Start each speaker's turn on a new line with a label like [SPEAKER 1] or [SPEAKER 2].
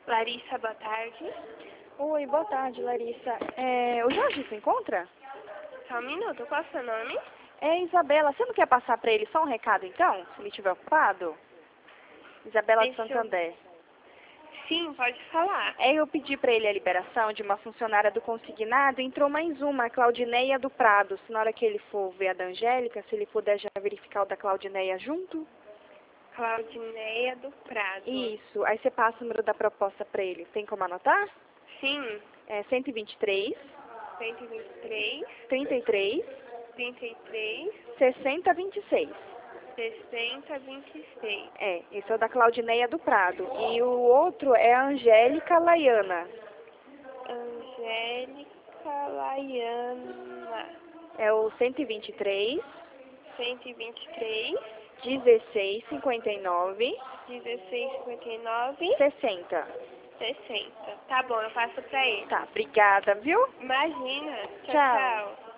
[SPEAKER 1] Larissa, boa tarde.
[SPEAKER 2] Oi, boa tarde, Larissa. O Jorge se encontra?
[SPEAKER 1] Só um minuto, qual é o seu nome?
[SPEAKER 2] É Isabela. Você não quer passar para ele só um recado, então? Se ele estiver ocupado? Isabela de Santander.
[SPEAKER 1] Sim, pode falar.
[SPEAKER 2] Eu pedi para ele a liberação de uma funcionária do consignado. Entrou mais uma, a Claudineia do Prado. Se na hora que ele for ver a da Angélica, se ele puder já verificar o da Claudineia junto?
[SPEAKER 1] Claudineia do Prado.
[SPEAKER 2] Isso. Aí você passa o número da proposta para ele. Tem como anotar?
[SPEAKER 1] Sim.
[SPEAKER 2] 123
[SPEAKER 1] 123,
[SPEAKER 2] 33
[SPEAKER 1] 33,
[SPEAKER 2] 60 26.
[SPEAKER 1] 60, 26.
[SPEAKER 2] Esse é o da Claudineia do Prado. E o outro é a Angélica Laiana.
[SPEAKER 1] Angélica Laiana.
[SPEAKER 2] É o 123
[SPEAKER 1] 123,
[SPEAKER 2] 16 59
[SPEAKER 1] 16, 59,
[SPEAKER 2] 60.
[SPEAKER 1] 60. Tá bom, eu passo pra ele.
[SPEAKER 2] Tá, obrigada, viu?
[SPEAKER 1] Imagina. Tchau,
[SPEAKER 2] Tchau.
[SPEAKER 1] tchau.